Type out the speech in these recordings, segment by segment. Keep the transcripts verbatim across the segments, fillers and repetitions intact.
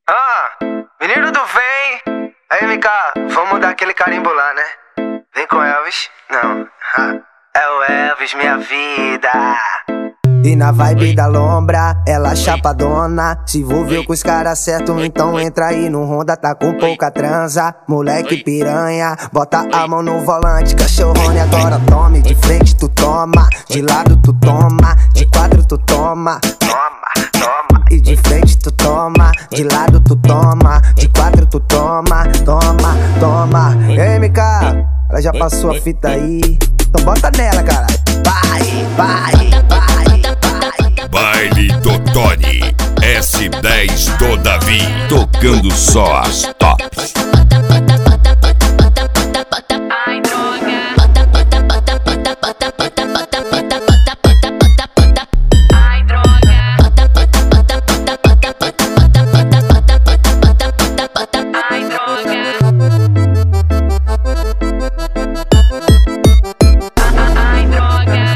Ah, menino do vem. Aí, M K, vamos dar aquele carimbo lá, né? Vem com Elvis. Não, ha. É o Elvis, minha vida. E na vibe da lombra, ela chapadona. Se envolveu com os caras certo, então entra aí no Honda, tá com pouca transa. Moleque piranha, bota a mão no volante, cachorrone agora tome. De frente tu toma, de lado tu toma, de quatro tu toma. Toma, toma. E de frente tu toma, de lado tu toma, de quatro tu toma. Toma, toma. E aí, M K, ela já passou a fita aí, então bota nela, cara. Vai, vai, vai. Baile do Tony, S dez do Davi, tocando só as tops. Ai, droga. Ai, droga. Ai, droga. Ai, droga.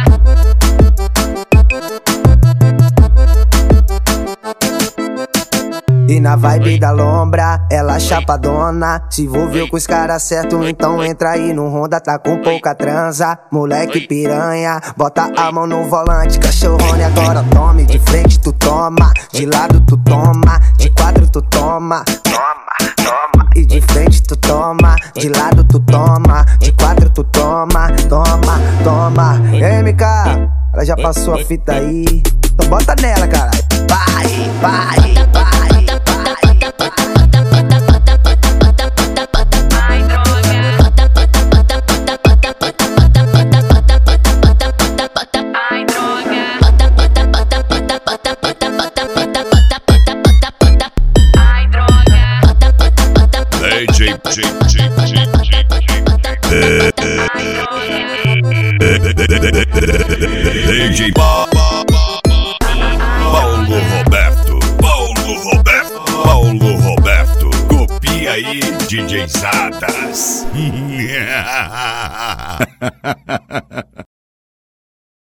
E na vibe da lombra, ela chapadona. Se envolveu com os caras certo, então entra aí no Honda, tá com pouca transa. Moleque piranha, bota a mão no volante, cachorrone agora tome. De frente tu toma, de lado tu toma, de quatro tu toma. Toma, toma. E de frente tu toma, de lado tu toma, de quatro tu toma. Toma, toma. E aí, M K, ela já passou a fita aí, então bota nela, cara. Vai, vai, vai. Ai, droga. Ai, droga. Ai, droga. D J, J, J, J, J, D J Paulo Roberto, Paulo Roberto, Paulo Roberto, copia aí, D J Zadas.